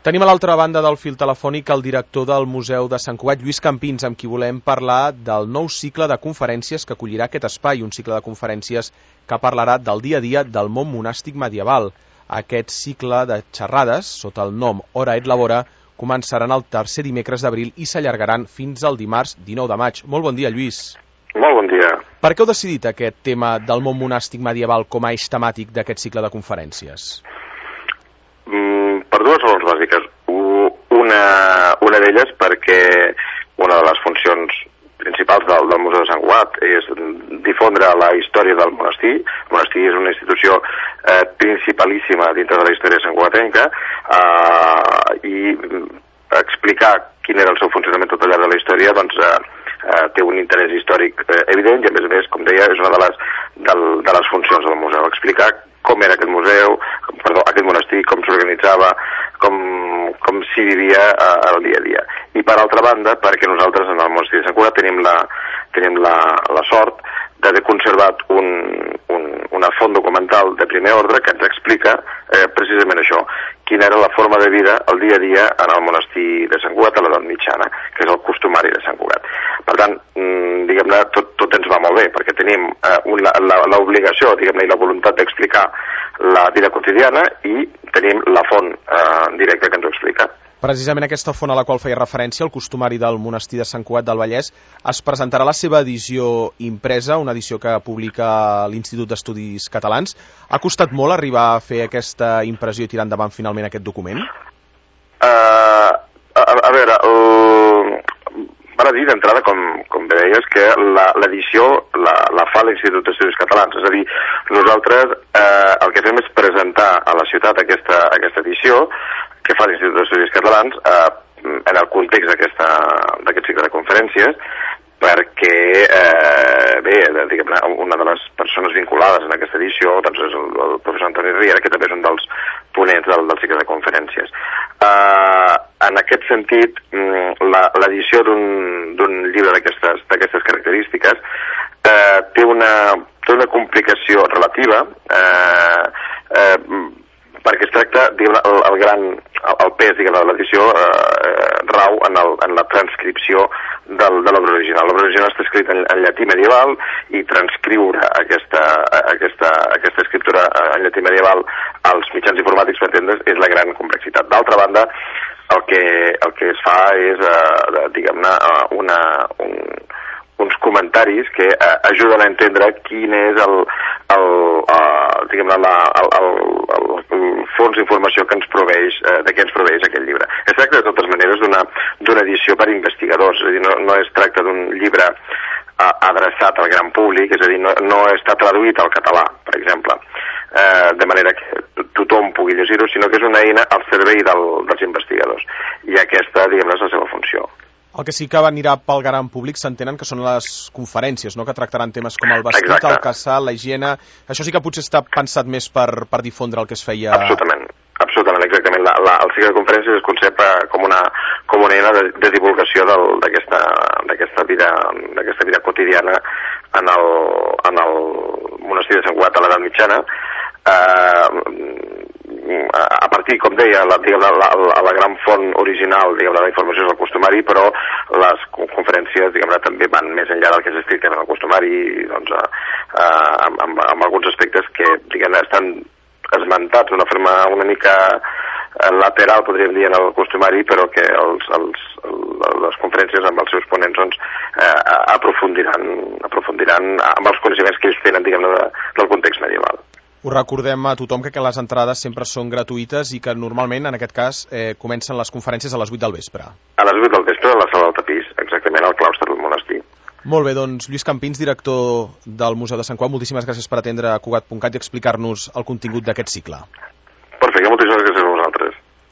Tenim a l'altra banda del fil telefònic el director del Museu de Sant Cugat, Lluís Campins, amb qui volem parlar del nou cicle de conferències que acollirà aquest espai, un cicle de conferències que parlarà del dia a dia del món monàstic medieval. Aquest cicle de xerrades, sota el nom Hora et Labora, començaran el tercer dimecres d'abril i s'allargaran fins al dimarts 19 de maig. Molt bon dia, Lluís. Molt bon dia. Per què heu decidit aquest tema del món monàstic medieval com a eix temàtic d'aquest cicle de conferències? Per dues raons bàsiques. Una d'elles perquè una de les funcions principals del Museu de Sant Cugat és difondre la història del monestir. El monestir és una institució principalíssima dintre de la història santcugatenca i explicar quin era el seu funcionament tot al llarg de la història té un interès històric evident i a més, com deia, és una de les funcions del museu, explicar com era aquest monestir, com s'organitzava, com s'hi vivia el dia a dia. I per altra banda, perquè nosaltres en el monestir de Sant Cugat tenim la sort d'haver conservat una font documental de primer ordre que ens explica precisament això, quina era la forma de vida el dia a dia en el monestir de Sant Cugat a l'edat mitjana, que és el costumari de Sant Cugat. Per tant, diguem-ne, tot ens va molt bé, perquè tenim l'obligació, diguem-ne, i la voluntat d'explicar la vida quotidiana i tenim la font directa que ens ho explica. Precisament aquesta font a la qual feia referència, el costumari del monestir de Sant Cugat del Vallès, es presentarà la seva edició impresa, una edició que publica l'Institut d'Estudis Catalans. Ha costat molt arribar a fer aquesta impressió i tirar endavant finalment aquest document? A veure, val a dir d'entrada, com bé deies, que l'edició la fa l'Institut d'Estudis Catalans. És a dir, nosaltres el que fem és presentar a la ciutat aquesta edició que fa l'Institut d'Estudis Catalans en el context d'aquest cicle de conferències, perquè, diguem-ne, una de les persones vinculades en aquesta edició és el professor Antoni Riera, que també és un dels ponents del cicle de conferències. En aquest sentit, l'edició d'un llibre d'aquestes característiques té una complicació relativa, perquè es tracta, el pes de l'edició rau en la transcripció de l'obra original. L'obra original està escrita en llatí medieval i transcriure aquesta escriptura en llatí medieval als mitjans informàtics, per entendre's, és la gran complexitat. D'altra banda, el que es fa és, diguem-ne, uns comentaris que ajuden a entendre quin és el fons d'informació que ens proveeix, de què ens proveeix aquest llibre. Es tracta de totes maneres d'una edició per investigadors, és a dir, no es tracta d'un llibre adreçat al gran públic, és a dir, no està traduït al català, per exemple, de manera que tothom pugui llegir-ho, sinó que és una eina al servei dels investigadors. I aquesta, diguem-ne, és la seva funció. El que sí que anirà pel gran públic s'entenen que són les conferències, no?, que tractaran temes com el vestit, el casal, la higiene. Això sí que potser està pensat més per difondre el que es feia... Absolutament, exactament. El cicle de conferències es concep com una eina de divulgació d'aquesta vida quotidiana en el monestir de Sant Cugat a l'edat mitjana, a partir, com deia, la gran font original, diguem-ne, la informació és el costumari, però les conferències, diguem-ne, també van més enllà del que és estrictament el costumari, doncs, amb alguns aspectes que, diguem-ne, estan esmentats d'una forma una mica lateral, podríem dir, en el costumari, però que les conferències amb els seus ponents doncs, aprofundiran amb els coneixements que ells tenen, diguem-ne, del context medieval. Us recordem a tothom que les entrades sempre són gratuïtes i que normalment, en aquest cas, comencen les conferències a les 8 del vespre. A les 8 del vespre, a la sala del tapís, exactament, al claustre del monestir. Molt bé, doncs, Lluís Campins, director del Museu de Sant Cugat, moltíssimes gràcies per atendre Cugat.cat i explicar-nos el contingut d'aquest cicle. Perfecte, moltíssimes gràcies.